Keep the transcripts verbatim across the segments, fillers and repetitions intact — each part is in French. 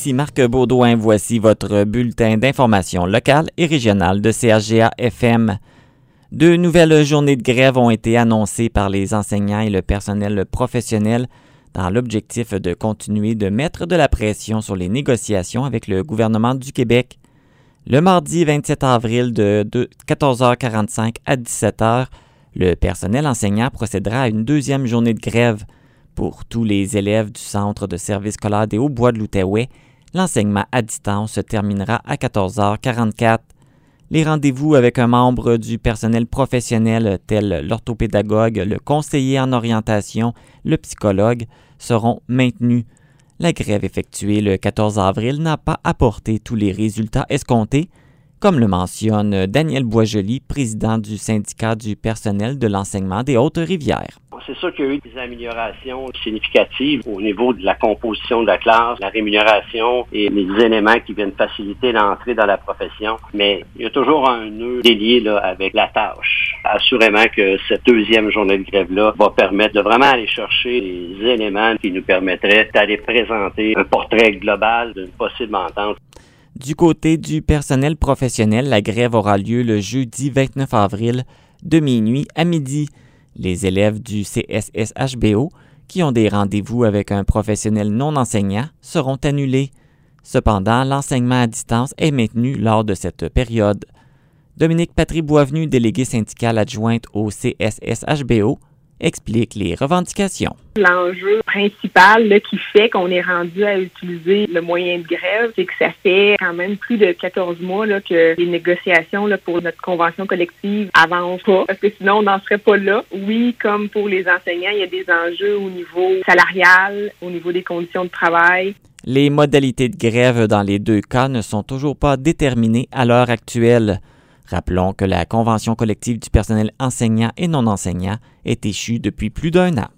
ici Marc Baudouin. Voici votre bulletin d'information locale et régionale de C H G A F M. Deux nouvelles journées de grève ont été annoncées par les enseignants et le personnel professionnel dans l'objectif de continuer de mettre de la pression sur les négociations avec le gouvernement du Québec. Le mardi vingt-sept avril de quatorze heures quarante-cinq à dix-sept heures, le personnel enseignant procédera à une deuxième journée de grève. Pour tous les élèves du Centre de service scolaire des Hauts-Bois de l'Outaouais, l'enseignement à distance se terminera à quatorze heures quarante-quatre. Les rendez-vous avec un membre du personnel professionnel tel l'orthopédagogue, le conseiller en orientation, le psychologue seront maintenus. La grève effectuée le quatorze avril n'a pas apporté tous les résultats escomptés, comme le mentionne Daniel Boisjoli, président du syndicat du personnel de l'enseignement des Hautes-Rivières. C'est sûr qu'il y a eu des améliorations significatives au niveau de la composition de la classe, la rémunération et les éléments qui viennent faciliter l'entrée dans la profession. Mais il y a toujours un nœud délié là, avec la tâche. Assurément que cette deuxième journée de grève-là va permettre de vraiment aller chercher les éléments qui nous permettraient d'aller présenter un portrait global d'une possible entente. Du côté du personnel professionnel, la grève aura lieu le jeudi vingt-neuf avril de minuit à midi. Les élèves du C S S H B O qui ont des rendez-vous avec un professionnel non enseignant seront annulés. Cependant, l'enseignement à distance est maintenu lors de cette période. Dominique Patry-Boisvenu, déléguée syndicale adjointe au C S S H B O, explique les revendications. L'enjeu principal là, qui fait qu'on est rendu à utiliser le moyen de grève, c'est que ça fait quand même plus de quatorze mois là, que les négociations là, pour notre convention collective avancent pas, parce que sinon on n'en serait pas là. Oui, comme pour les enseignants, il y a des enjeux au niveau salarial, au niveau des conditions de travail. Les modalités de grève dans les deux cas ne sont toujours pas déterminées à l'heure actuelle. Rappelons que la convention collective du personnel enseignant et non enseignant est échue depuis plus d'un an.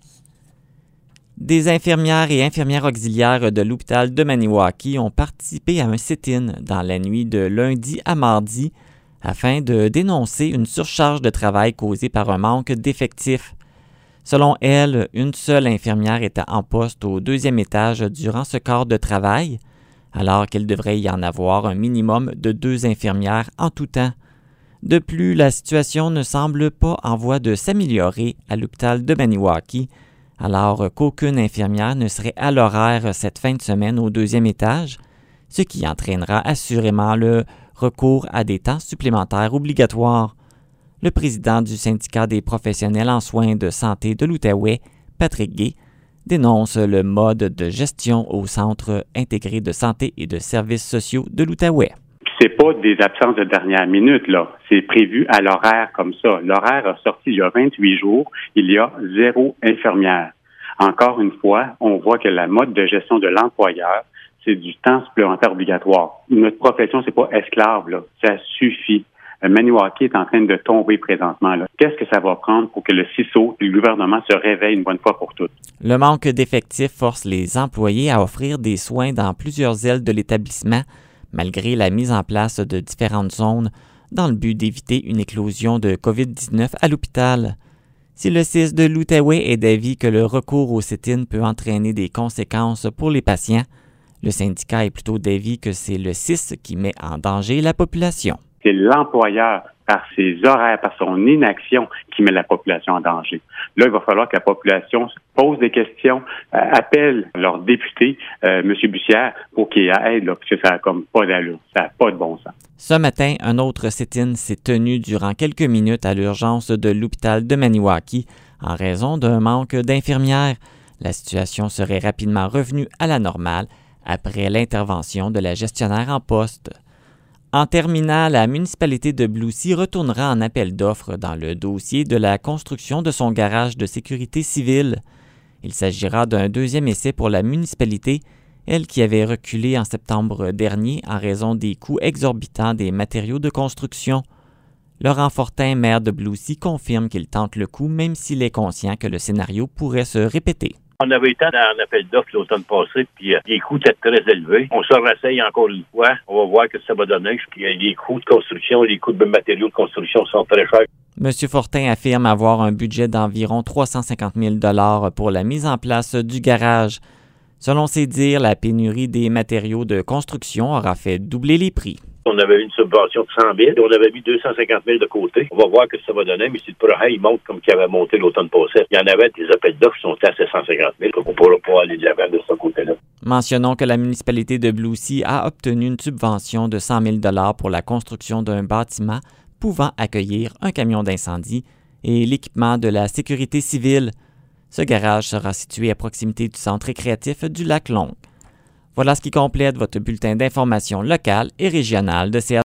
Des infirmières et infirmières auxiliaires de l'hôpital de Maniwaki ont participé à un sit-in dans la nuit de lundi à mardi afin de dénoncer une surcharge de travail causée par un manque d'effectifs. Selon elles, une seule infirmière était en poste au deuxième étage durant ce quart de travail, alors qu'il devrait y en avoir un minimum de deux infirmières en tout temps. De plus, la situation ne semble pas en voie de s'améliorer à l'hôpital de Maniwaki, alors qu'aucune infirmière ne serait à l'horaire cette fin de semaine au deuxième étage, ce qui entraînera assurément le recours à des temps supplémentaires obligatoires. Le président du syndicat des professionnels en soins de santé de l'Outaouais, Patrick Gay, dénonce le mode de gestion au Centre intégré de santé et de services sociaux de l'Outaouais. C'est pas des absences de dernière minute, là. C'est prévu à l'horaire comme ça. L'horaire a sorti il y a vingt-huit jours. Il y a zéro infirmière. Encore une fois, on voit que la mode de gestion de l'employeur, c'est du temps supplémentaire obligatoire. Notre profession, c'est pas esclave, là. Ça suffit. Maniwaki est en train de tomber présentement. Là. Qu'est-ce que ça va prendre pour que le C I S O et le gouvernement se réveillent une bonne fois pour toutes? Le manque d'effectifs force les employés à offrir des soins dans plusieurs ailes de l'établissement, malgré la mise en place de différentes zones, dans le but d'éviter une éclosion de covid dix-neuf à l'hôpital. Si le C I S de l'Outaouais est d'avis que le recours au sit-in peut entraîner des conséquences pour les patients, le syndicat est plutôt d'avis que c'est le C I S qui met en danger la population. C'est l'employeur, par ses horaires, par son inaction, qui met la population en danger. Là, il va falloir que la population pose des questions, euh, appelle leur député, euh, M. Bussière, pour qu'il aide, là, parce que ça n'a comme pas d'allure, ça n'a pas de bon sens. Ce matin, un autre sit-in s'est tenu durant quelques minutes à l'urgence de l'hôpital de Maniwaki en raison d'un manque d'infirmières. La situation serait rapidement revenue à la normale après l'intervention de la gestionnaire en poste. En terminant, la municipalité de Bloussy retournera en appel d'offres dans le dossier de la construction de son garage de sécurité civile. Il s'agira d'un deuxième essai pour la municipalité, elle qui avait reculé en septembre dernier en raison des coûts exorbitants des matériaux de construction. Laurent Fortin, maire de Bloussy, confirme qu'il tente le coup même s'il est conscient que le scénario pourrait se répéter. On avait été en appel d'offres l'automne passé, puis euh, les coûts étaient très élevés. On se réessaye encore une fois. On va voir ce que ça va donner. Puis, euh, les coûts de construction, les coûts de matériaux de construction sont très chers. M. Fortin affirme avoir un budget d'environ trois cent cinquante mille dollars pour la mise en place du garage. Selon ses dires, la pénurie des matériaux de construction aura fait doubler les prix. On avait une subvention de cent mille, on avait mis deux cent cinquante mille de côté. On va voir ce que ça va donner, mais si le projet il monte comme qu'il avait monté l'automne passé, il y en avait des appels d'offres qui sont à sept cent cinquante mille, donc on ne pourra pas aller de l'avant de ce côté-là. Mentionnons que la municipalité de Blucy a obtenu une subvention de cent mille dollars pour la construction d'un bâtiment pouvant accueillir un camion d'incendie et l'équipement de la sécurité civile. Ce garage sera situé à proximité du centre récréatif du Lac Long. Voilà ce qui complète votre bulletin d'information locale et régionale de C R G.